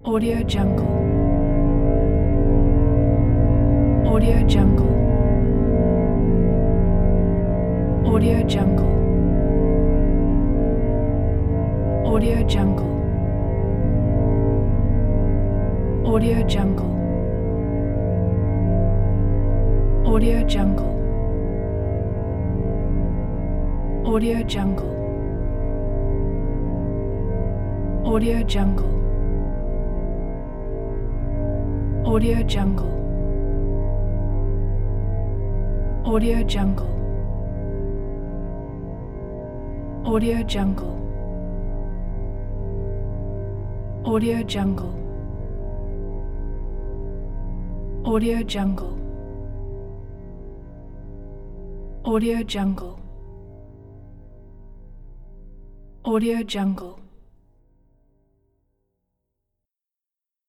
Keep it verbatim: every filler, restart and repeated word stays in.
Audio Jungle. Audio Jungle. Audio Jungle. Audio Jungle. Audio Jungle. Audio Jungle. Audio Jungle. Audio Jungle. Audio Jungle. Audio Jungle. Audio Jungle. Audio Jungle. Audio Jungle. Audio Jungle. Audio Jungle.